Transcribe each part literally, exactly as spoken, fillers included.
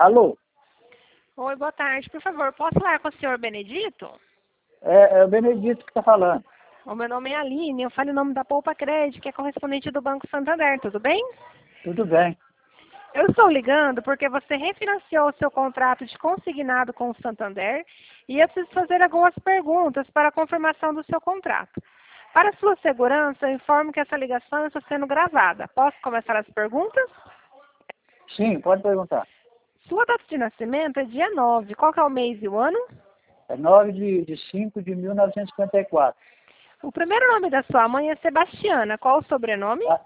Alô? Oi, boa tarde. Por favor, posso falar com o senhor Benedito? É, é o Benedito que está falando. O meu nome é Aline, eu falo em nome da Poupa Crédito, que é correspondente do Banco Santander, tudo bem? Tudo bem. Eu estou ligando porque você refinanciou o seu contrato de consignado com o Santander e eu preciso fazer algumas perguntas para a confirmação do seu contrato. Para sua segurança, eu informo que essa ligação está sendo gravada. Posso começar as perguntas? Sim, pode perguntar. Sua data de nascimento é dia nove. Qual que é o mês e o ano? É nove de cinco de mil novecentos e cinquenta e quatro. O primeiro nome da sua mãe é Sebastiana. Qual o sobrenome? Tá?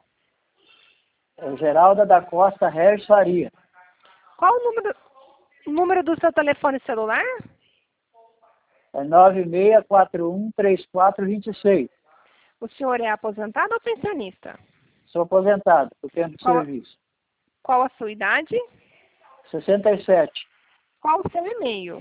É Geralda da Costa Regis Faria. Qual o número, número do seu telefone celular? É nove seis quatro um três quatro dois seis. O senhor é aposentado ou pensionista? Sou aposentado por tempo de Qual, serviço. qual a sua idade? sessenta e sete. Qual o seu e-mail?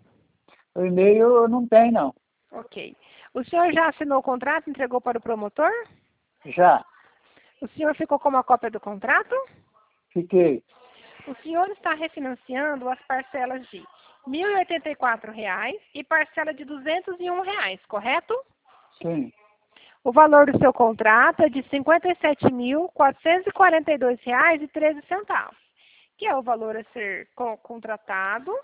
O e-mail eu não tenho, não. Ok. O senhor já assinou o contrato e entregou para o promotor? Já. O senhor ficou com uma cópia do contrato? Fiquei. O senhor está refinanciando as parcelas de mil e oitenta e quatro reais e parcela de duzentos e um reais, correto? Sim. O valor do seu contrato é de cinquenta e sete mil, quatrocentos e quarenta e dois reais e treze centavos, que é o valor a ser co- contratado,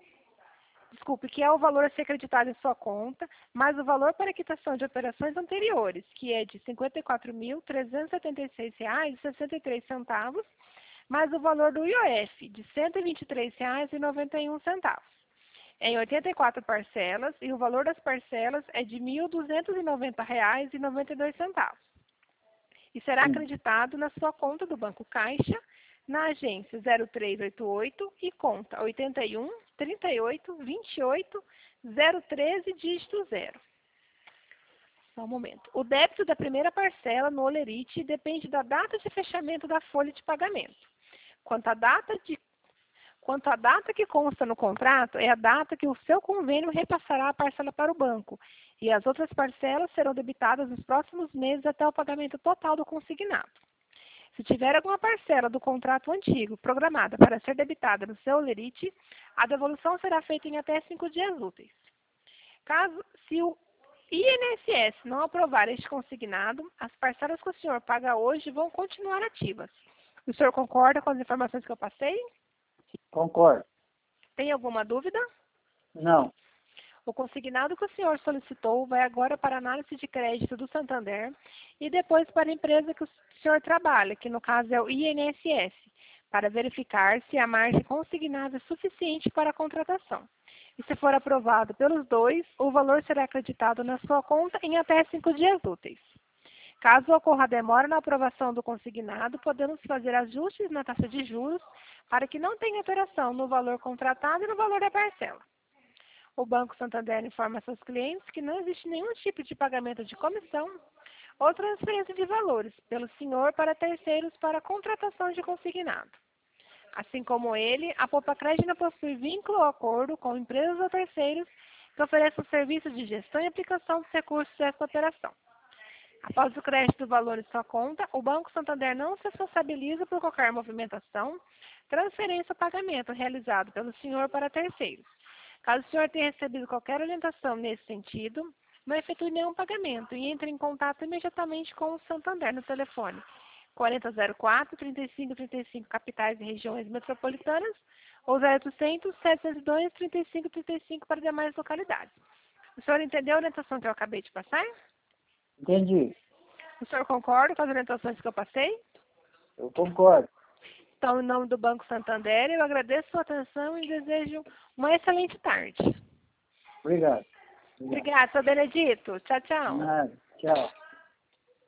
desculpe, que é o valor a ser acreditado em sua conta, mais o valor para quitação de operações anteriores, que é de cinquenta e quatro mil, trezentos e setenta e seis reais e sessenta e três centavos, mais o valor do I O F, de cento e vinte e três reais e noventa e um centavos. Em oitenta e quatro parcelas, e o valor das parcelas é de mil duzentos e noventa reais e noventa e dois centavos. E será Sim. acreditado na sua conta do Banco Caixa, na agência zero três oito oito e conta oitenta e um, trinta e oito, vinte e oito, zero treze, dígito zero. Só um momento. O débito da primeira parcela no Olerite depende da data de fechamento da folha de pagamento. Quanto à data de Quanto à data que consta no contrato, é a data que o seu convênio repassará a parcela para o banco, e as outras parcelas serão debitadas nos próximos meses até o pagamento total do consignado. Se tiver alguma parcela do contrato antigo programada para ser debitada no seu Olerite, a devolução será feita em até cinco dias úteis. Caso, se o I N S S não aprovar este consignado, as parcelas que o senhor paga hoje vão continuar ativas. O senhor concorda com as informações que eu passei? Concordo. Tem alguma dúvida? Não. O consignado que o senhor solicitou vai agora para a análise de crédito do Santander e depois para a empresa que o senhor trabalha, que no caso é o I N S S, para verificar se a margem consignada é suficiente para a contratação. E se for aprovado pelos dois, o valor será acreditado na sua conta em até cinco dias úteis. Caso ocorra demora na aprovação do consignado, podemos fazer ajustes na taxa de juros para que não tenha alteração no valor contratado e no valor da parcela. O Banco Santander informa seus clientes que não existe nenhum tipo de pagamento de comissão ou transferência de valores pelo senhor para terceiros para contratação de consignado. Assim como ele, a Poupa Crédito não possui vínculo ou acordo com empresas ou terceiros que ofereçam serviços de gestão e aplicação dos recursos desta operação. Após o crédito do valor em sua conta, o Banco Santander não se responsabiliza por qualquer movimentação, transferência ou pagamento realizado pelo senhor para terceiros. Caso o senhor tenha recebido qualquer orientação nesse sentido, não efetue nenhum pagamento e entre em contato imediatamente com o Santander no telefone quarenta zero quatro, trinta e cinco trinta e cinco, capitais e regiões metropolitanas, ou zero oitocentos, setecentos e dois, trinta e cinco trinta e cinco para demais localidades. O senhor entendeu a orientação que eu acabei de passar? Entendi. O senhor concorda com as orientações que eu passei? Eu concordo. Então, em nome do Banco Santander, eu agradeço a sua atenção e desejo uma excelente tarde. Obrigado. Obrigado. Obrigada, seu Benedito. Tchau, tchau. Nada. Tchau.